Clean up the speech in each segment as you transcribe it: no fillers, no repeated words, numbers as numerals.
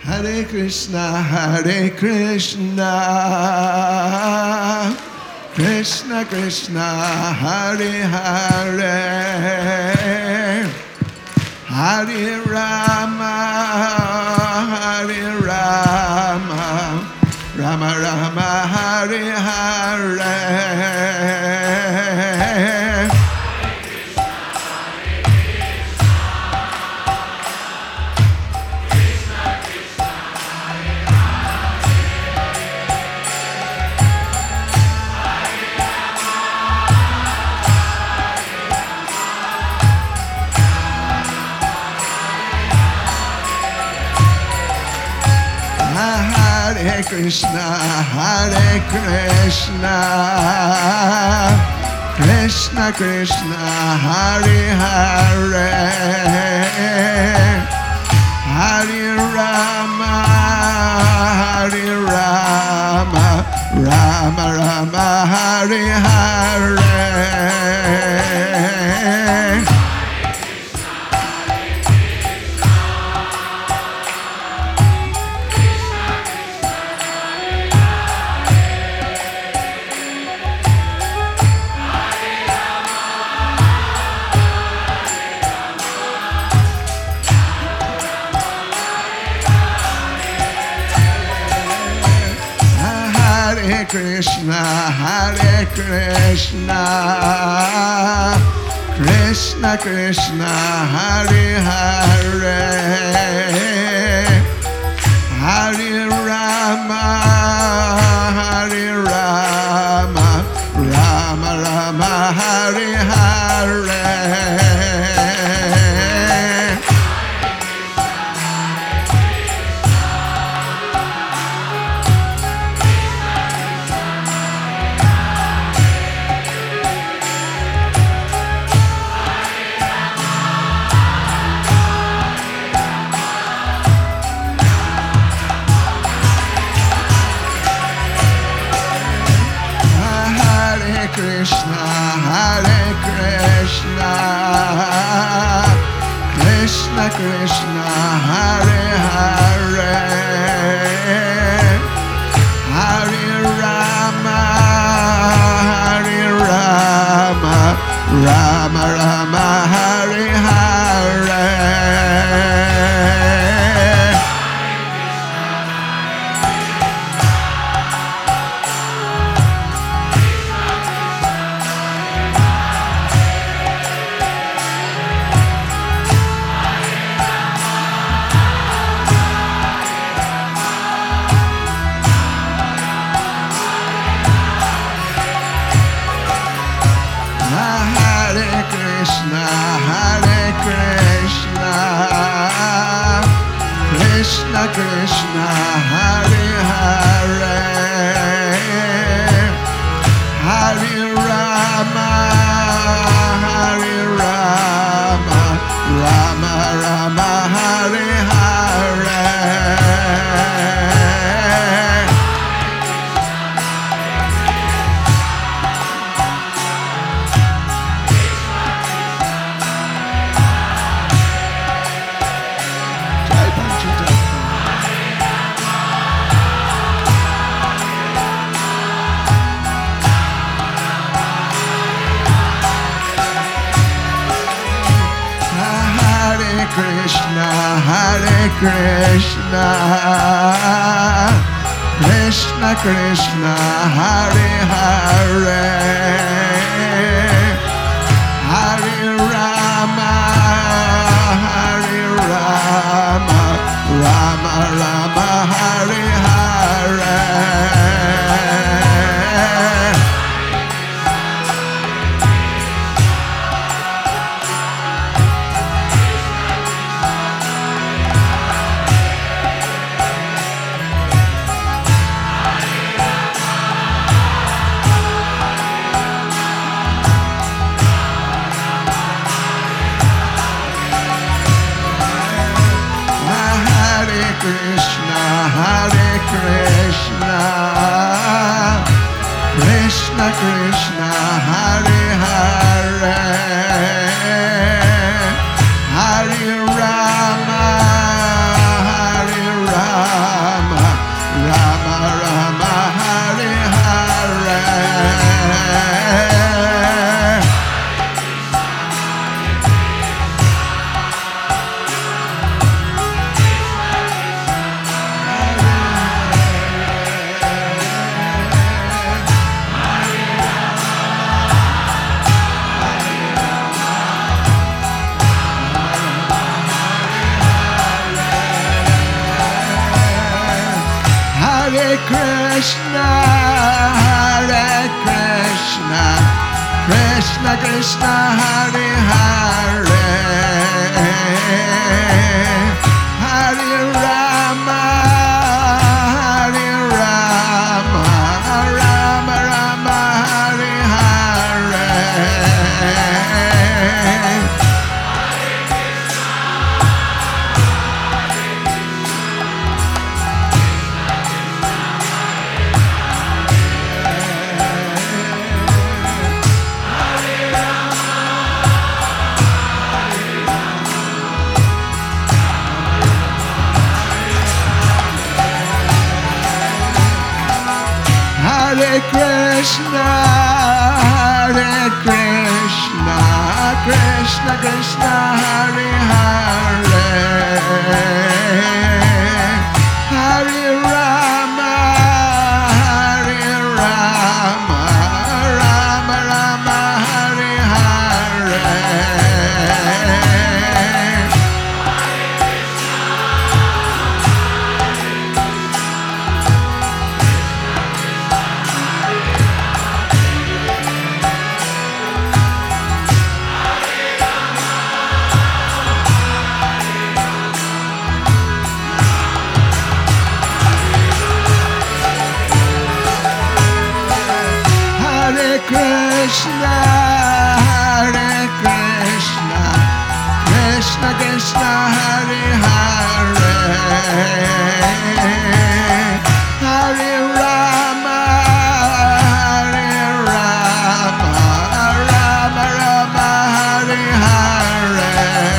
Hare Krishna, Krishna Krishna, Hare Hare, Hare Rama, Rama Rama, Hare Hare. Hare Krishna, Krishna Krishna, Hare Hare, Hare Rama, Rama Rama, Hare Hare. Hare Krishna, Krishna Krishna, Hare Hare, Hare Rama, Rama Rama, Hare Hare. Krishna, Krishna Krishna, Hare Hare, Hare Rama, Rama Rama, Hare Hare. Krishna Krishna, Hare Hare, Hare Rama, Rama Rama, Hare Hare. Krishna, Krishna Krishna, Hare Hare, Hare Rama, Rama Rama, Hare Hare. Krishna, Krishna Krishna, Hare Hare, Hare Rama, Krishna, Hare Krishna, Krishna Krishna, Hare Hare, Hare Rama, Hare Rama, Rama Rama, Hare Hare. Hare Krishna, Hare Krishna, Krishna Krishna, Hare Hare, Hare Rama, Hare Rama, Rama Rama, Hare Hare. Hare Krishna, Hare Krishna, Krishna Krishna, Hare Hare, Hare Rama, Hare Rama, Rama Rama, Hare Hare.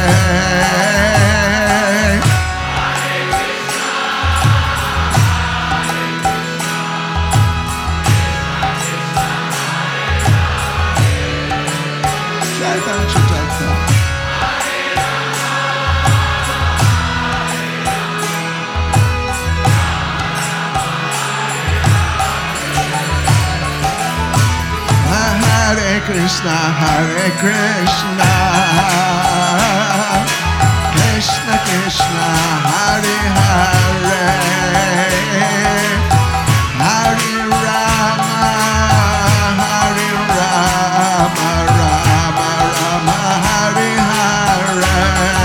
Hare Krishna, Hare Krishna, Krishna Krishna, Hare Hare, Hare Rama, Hare Rama, Rama Rama, Hare Hare.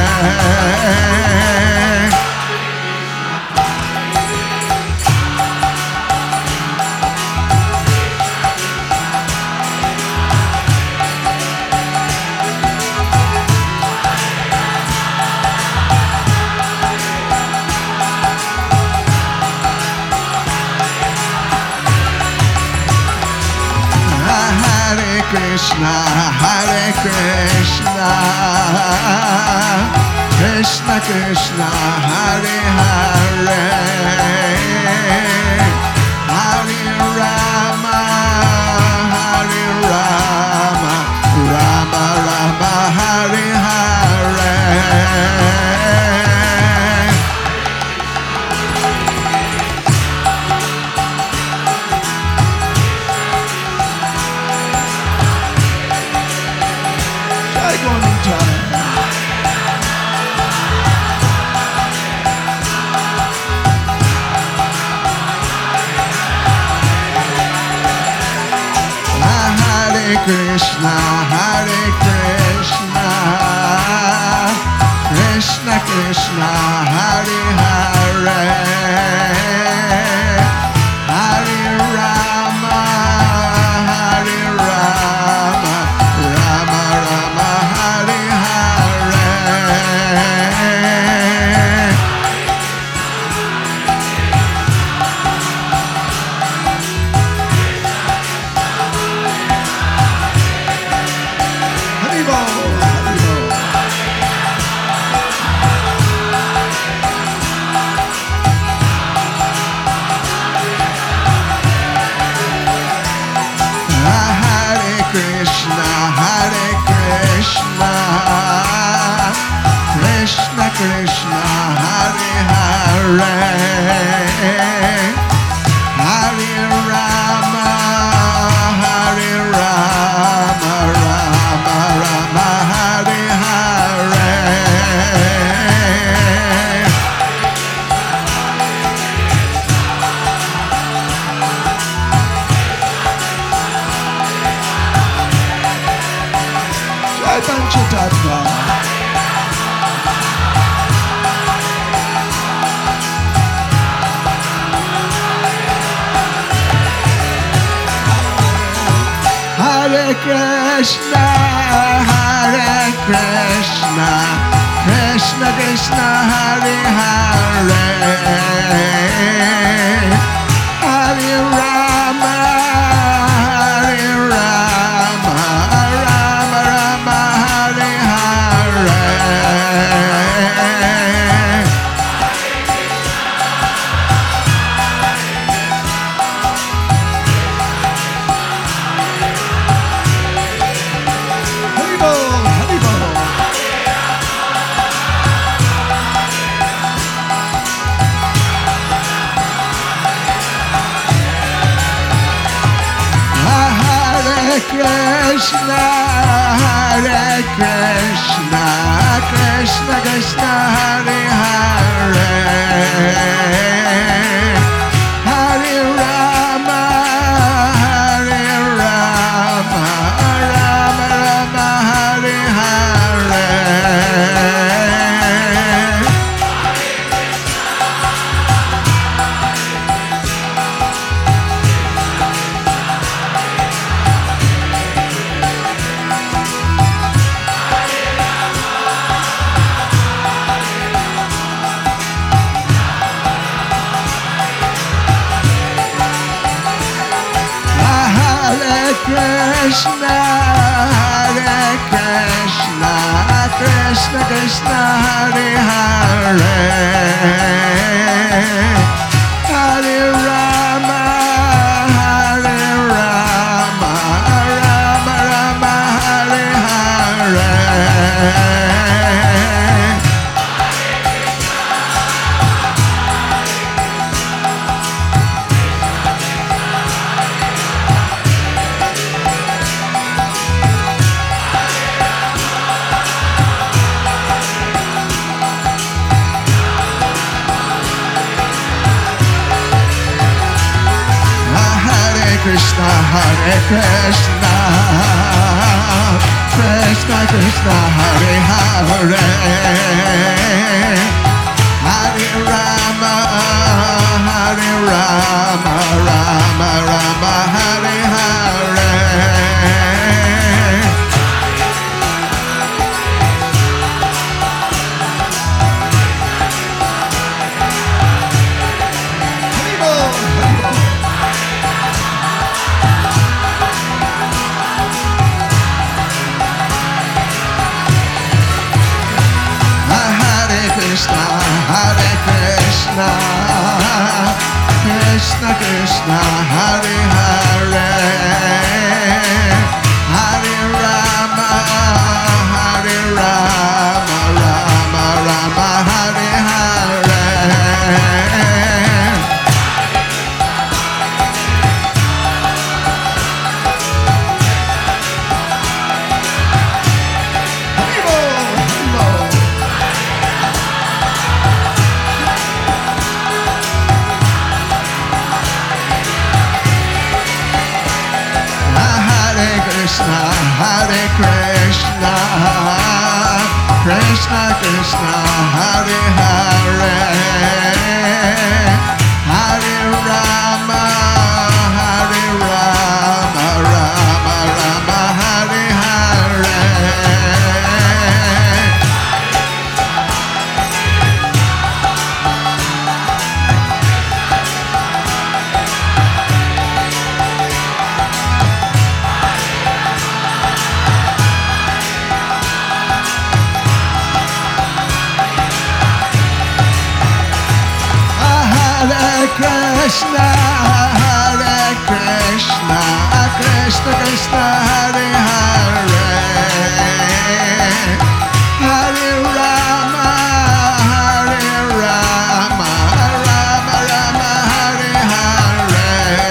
Hare Krishna, Hare Krishna, Krishna Krishna, Hare Hare, Hare Rama, Hare Rama, Rama Rama, Hare Hare. Hare Krishna, Hare Krishna, Krishna Krishna, Hare Hare, Hare Rama, Hare Rama, Rama Rama, Hare Hare. Haribo, Haribo. Krishna, Hare Krishna, Krishna Krishna, Hare Hare, Hare Rama, Hare Rama, Rama Rama, Hare Hare. Krishna, Hare Krishna, Krishna Krishna, Hare Hare, Hare Rama, Hare Rama, Rama Rama, Hare Hare. Krishna, Hare Krishna, Krishna Krishna, Hare Hare, Hare Rama, Hare Rama, Rama Rama, Hare Hare. Krishna, Hare Krishna, Krishna Krishna, Hare Hare, Hare Rama, Hare Rama, Rama Rama, Hare Hare. Krishna, Hare Krishna, Krishna Krishna, Hare Hare, Hare Rama, Hare Rama, Rama Rama, Hare Hare. Krishna, Hare Krishna, Krishna Krishna, Hare Hare, Hare Rama, Hare Rama, Rama Rama, Hare Hare. Krishna, Hare Krishna, Krishna Krishna, Hare Hare, Hare Rama, Hare Rama, Rama Rama, Hare Hare.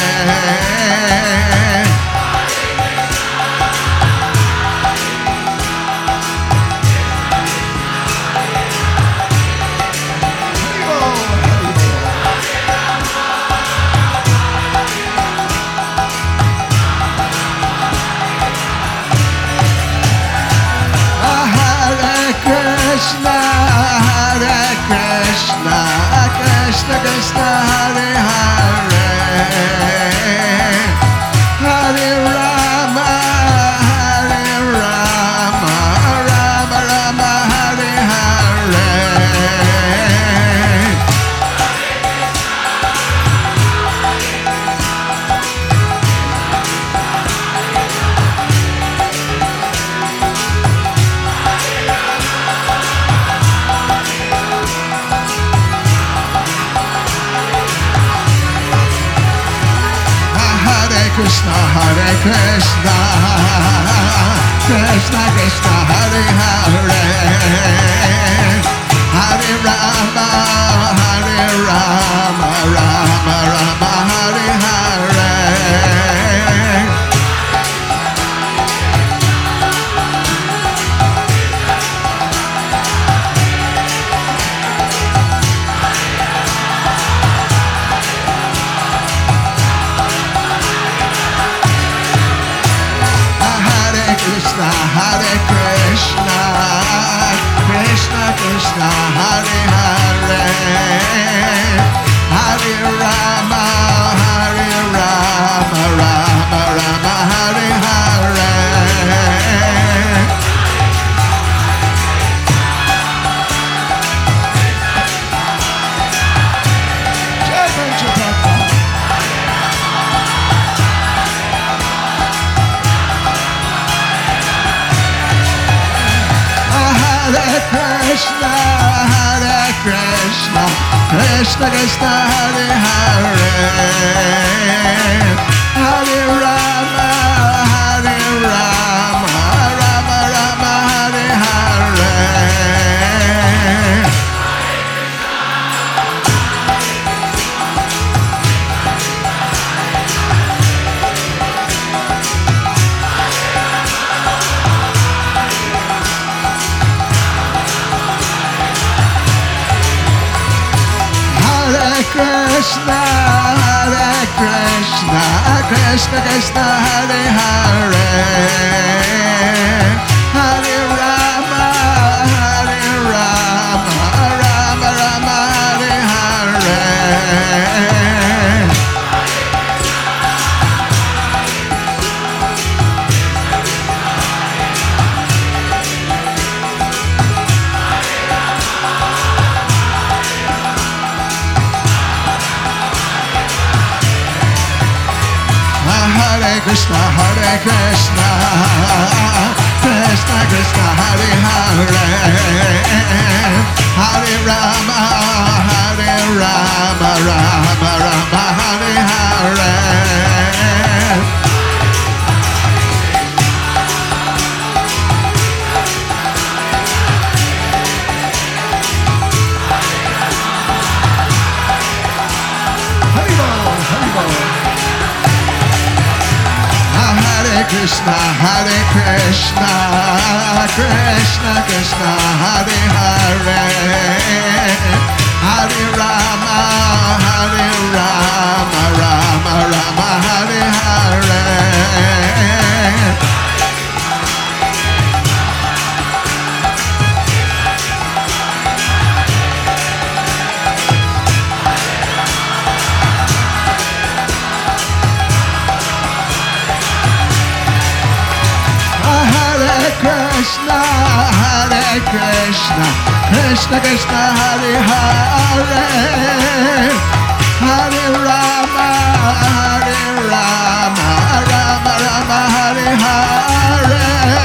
Krishna, Hare Krishna, Krishna Krishna, Hare Hare, Hare Rama, Krishna, Krishna Krishna, Hare Hare, Hare Rama, Rama Rama, Hare Hare. Krishna, Hare Krishna, Krishna Krishna, Hare Hare, Hare Rama, Rama Rama, Hare Hare. Krishna, Hare Krishna, Krishna Krishna, Hare Hare, Hare Rama, Rama Rama, Hare Hare. Krishna, Hare Krishna, Krishna Krishna, Hare Hare, Hare Rama, Rama Rama, Hare Hare. Krishna, Hare Krishna, Krishna Krishna, Hare Hare, Hare Rama, Rama Rama, Hare Hare. Krishna, Hare Krishna, Krishna Krishna, Hare Hare, Hare Rama, Rama Rama, Hare Hare. Krishna, Hare Krishna, Krishna Krishna, Hare Hare, Hare Rama, Rama Rama, Hare Hare.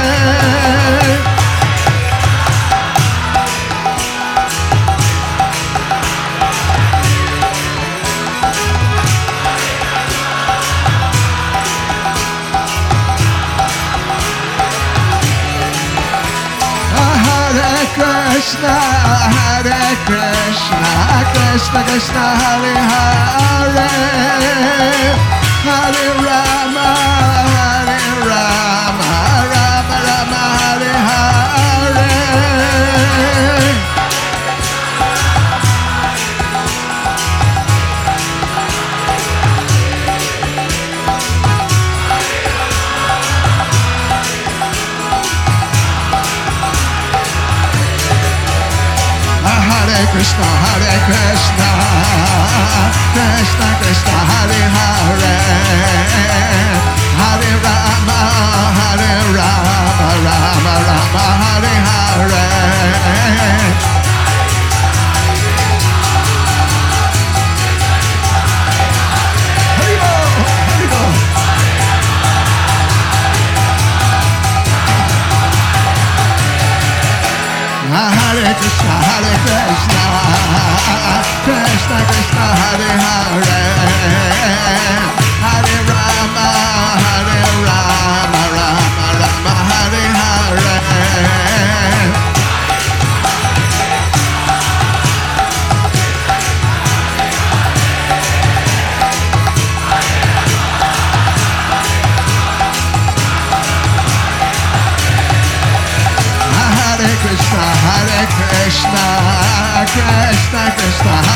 Krishna, Hare Krishna, Krishna Krishna, Hare Hare, Hare Rama, Rama Rama, Hare Hare. Krishna, Hare Krishna, Krishna Krishna, Hare Hare, Hare Rama, Rama Rama, Hare Hare. Hare Krishna, Hare Krishna, Krishna Krishna, Hare Hare.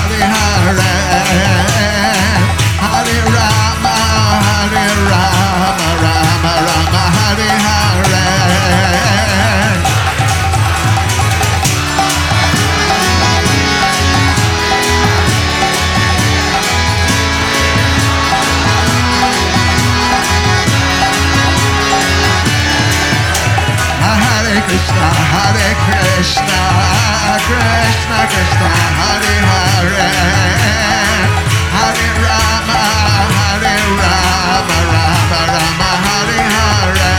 Hare Hare, Hare Rama, Hare Rama, Rama Rama, Hare Hare. Hare Krishna, Hare Krishna, Krishna Krishna, Hare Hare, Hare Rama, Hare Rama, Rama Rama, Hare Hare.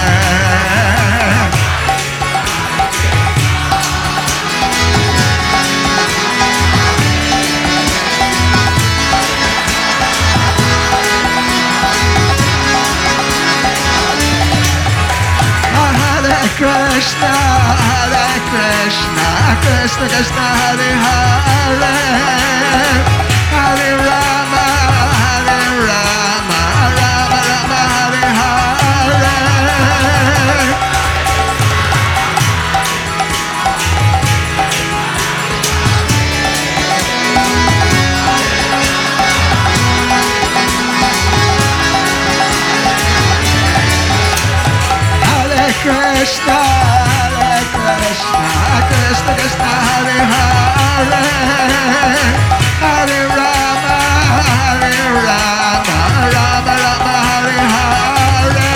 Krishna, Hare Krishna, Krishna Krishna, Hare Hare, Hare Rama, Hare Rama, Rama Rama, Hare Hare. Krishna, Hare Krishna, Krishna Krishna, Hare Hare, Hare Rama, Hare Rama, Rama Rama, Hare Hare.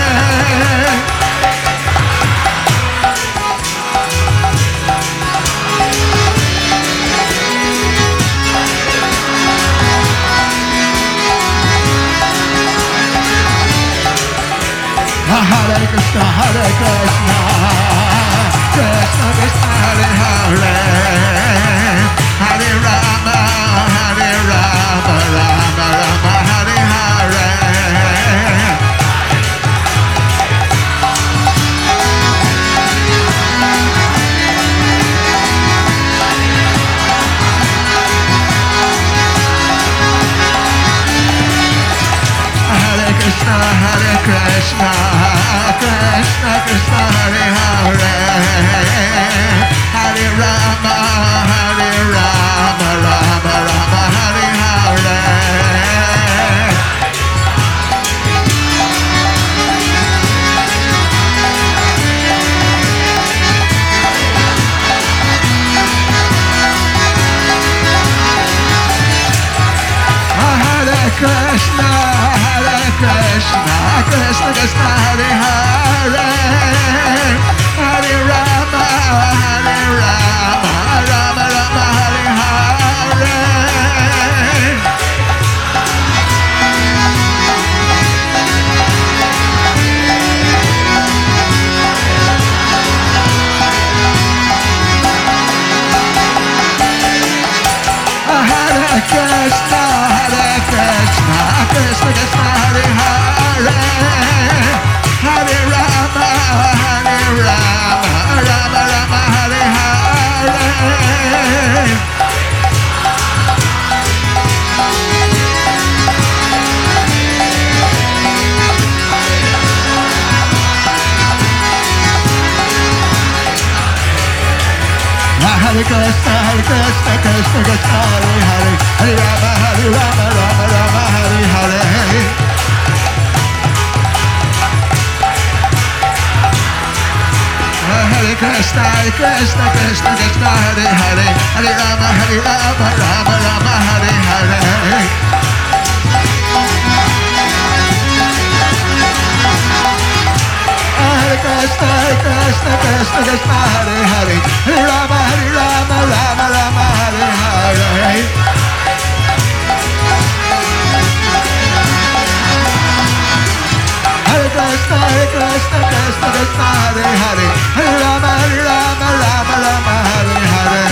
Hare Krishna, Hare Krishna, Krishna Krishna, Hare Hare, Hare Rama, Hare Rama, Rama Rama, Hare Hare. Hare Krishna, Hare Krishna, Krishna Krishna, Hare Hare, Hare Rama, Hare Rama, Rama Rama, Hare Hare. Krishna, Hare Krishna, Krishna Krishna, Hare Hare, Hare Rama, Hare Rama, Rama Rama, Hare Hare. Hare Krishna, Hare Krishna, Krishna Krishna, Hare Hare, Hare Rama, Hare Rama, Rama Rama, Hare Hare. Hare Krishna, Hare Krishna, Krishna Krishna, Hare Hare, Hare Rama, Hare Rama, Rama Rama, Hare Hare. Hare Krishna, Hare Krishna, Krishna Krishna, Hare Hare, Hare Rama, Hare Rama, Rama Rama, Hare Hare. Hare Krishna, Hare Krishna, Krishna Krishna, Hare Hare, Hare Rama, Hare Rama, Rama Rama, Hare Hare. Hare Krishna, Hare Krishna, Krishna Krishna, Hare Hare, Hare Rama, Hare Rama, Rama Rama, Hare Hare.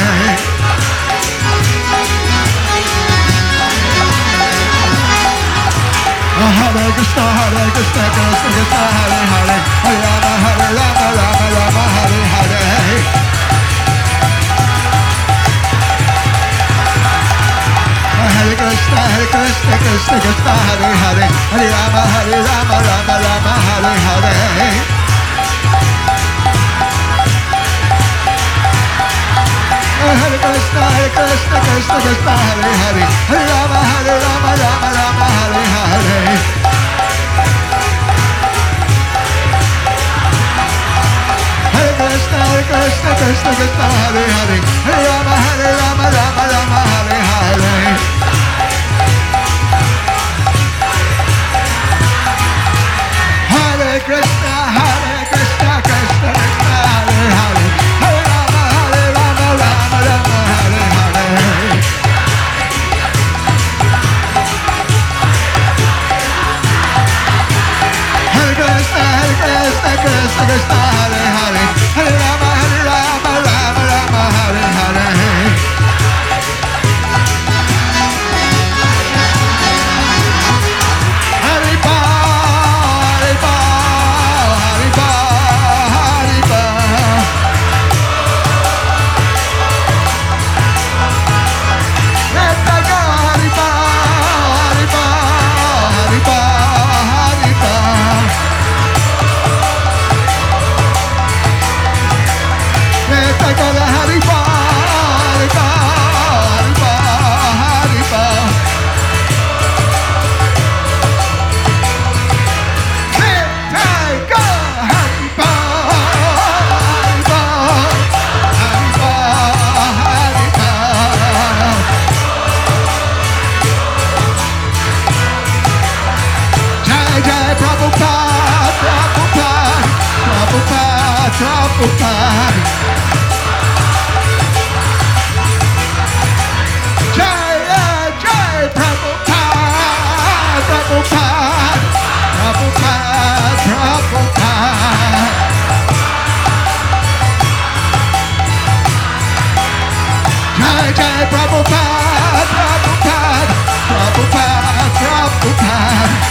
Hare Krishna, Hare Krishna, Krishna Krishna, Hare Hare, Hare Rama, Hare Rama, Rama Rama, Hare Hare. Hare Krishna, Hare Krishna, Krishna Krishna, Hare Hare, Hare Rama, Hare Rama, Rama Rama, Hare Hare. Hare Krishna, Krishna Krishna, Hare Hare, Hare Rama, Rama Rama, Hare Hare. Hare Krishna, Krishna Krishna, Hare Hare, Hare Rama, Rama Rama, Hare Hare. Hare Krishna, Krishna Krishna, Hare Hare, Hare Rama, Rama Rama, Hare Hare. Hare Krishna, Krishna Krishna, Hare Hare, Hare Rama, Rama Rama, Hare Hare. Prabhupada. Jai Jai Prabhupada, Prabhupada, Prabhupada, Prabhupada. Jai Jai Prabhupada, Prabhupada, Prabhupada, Prabhupada.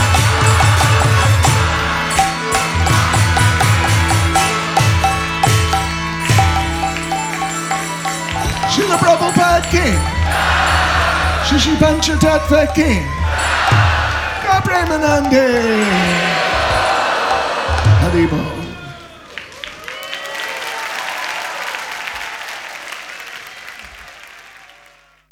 Srila Prabhupada Ki, Shishi Panchatattva Ki, Ka Premanande, Haribol.